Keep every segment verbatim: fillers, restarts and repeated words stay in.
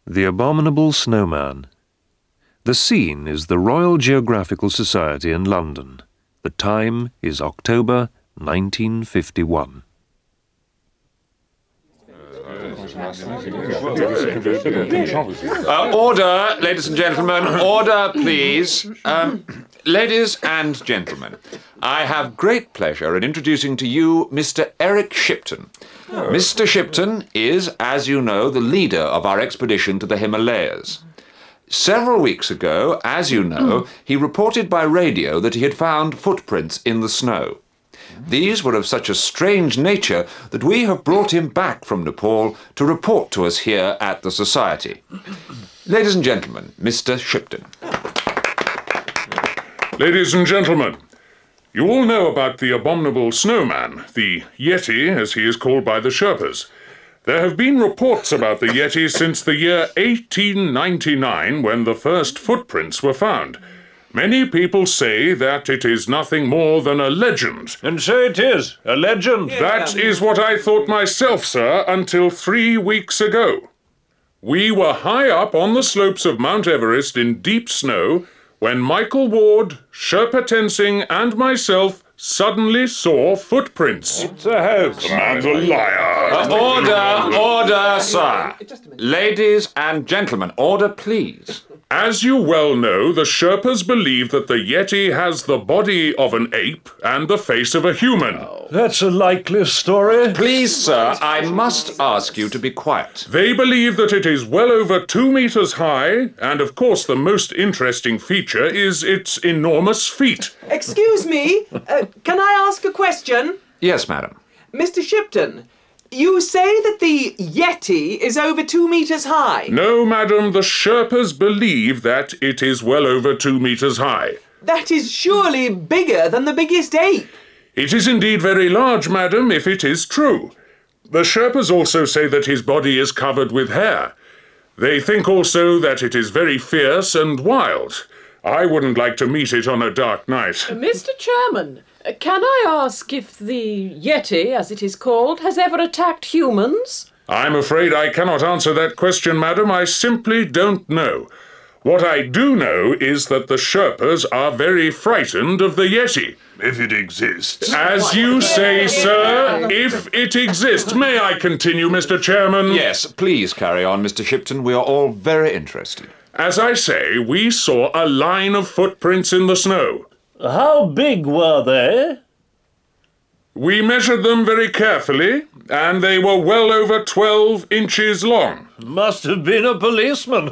The Abominable Snowman. The scene is the Royal Geographical Society in London. The time is October nineteen fifty-one. Uh, order, ladies and gentlemen. Order, please. Um, ladies and gentlemen, I have great pleasure in introducing to you Mister Eric Shipton. Oh. Mister Shipton is, as you know, the leader of our expedition to the Himalayas. Several weeks ago, as you know, he reported by radio that he had found footprints in the snow. These were of such a strange nature that we have brought him back from Nepal to report to us here at the Society. Ladies and gentlemen, Mister Shipton. Ladies and gentlemen, you all know about the Abominable Snowman, the Yeti, as he is called by the Sherpas. There have been reports about the Yeti since the year eighteen ninety-nine, when the first footprints were found. Many people say that it is nothing more than a legend. And so it is, a legend. Yeah. That is what I thought myself, sir, until three weeks ago. We were high up on the slopes of Mount Everest in deep snow when Michael Ward, Sherpa Tenzing, and myself suddenly saw footprints. It's a hoax. The man's a liar. Uh, order, order, sir. Ladies and gentlemen, order, please. As you well know, the Sherpas believe that the Yeti has the body of an ape and the face of a human. Oh, that's a likely story. Please, sir, I must ask you to be quiet. They believe that it is well over two meters high, and of course the most interesting feature is its enormous feet. Excuse me, uh, can I ask a question? Yes, madam. Mister Shipton, you say that the Yeti is over two meters high? No, madam, the Sherpas believe that it is well over two meters high. That is surely bigger than the biggest ape. It is indeed very large, madam, if it is true. The Sherpas also say that his body is covered with hair. They think also that it is very fierce and wild. I wouldn't like to meet it on a dark night. Uh, Mister Chairman, uh, can I ask if the Yeti, as it is called, has ever attacked humans? I'm afraid I cannot answer that question, madam. I simply don't know. What I do know is that the Sherpas are very frightened of the Yeti. If it exists. As you say, sir, if it exists. May I continue, Mister Chairman? Yes, please carry on, Mister Shipton. We are all very interested. As I say, we saw a line of footprints in the snow. How big were they? We measured them very carefully, and they were well over twelve inches long. Must have been a policeman.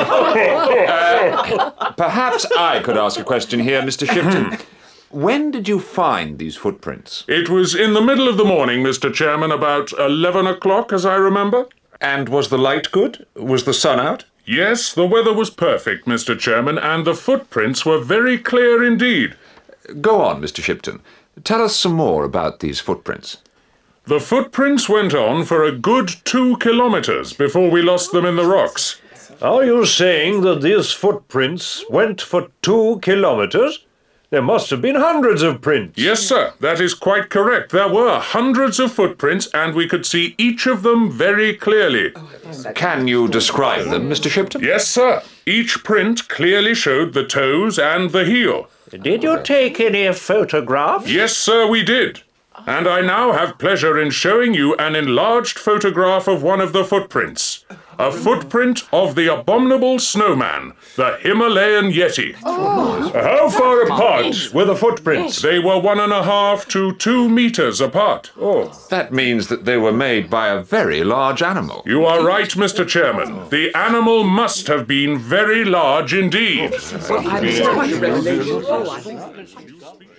uh, perhaps I could ask a question here, Mister Shipton. When did you find these footprints? It was in the middle of the morning, Mister Chairman, about eleven o'clock, as I remember. And was the light good? Was the sun out? Yes, the weather was perfect, Mister Chairman, and the footprints were very clear indeed. Go on, Mister Shipton. Tell us some more about these footprints. The footprints went on for a good two kilometers before we lost them in the rocks. Are you saying that these footprints went for two kilometers? There must have been hundreds of prints. Yes, sir, that is quite correct. There were hundreds of footprints, and we could see each of them very clearly. Can you describe them, Mister Shipton? Yes, sir. Each print clearly showed the toes and the heel. Did you take any photographs? Yes, sir, we did. And I now have pleasure in showing you an enlarged photograph of one of the footprints. A footprint of the Abominable Snowman, the Himalayan Yeti. Oh. How far apart were the footprints? They were one and a half to two meters apart. Oh. That means that they were made by a very large animal. You are right, Mister Chairman. The animal must have been very large indeed. Oh,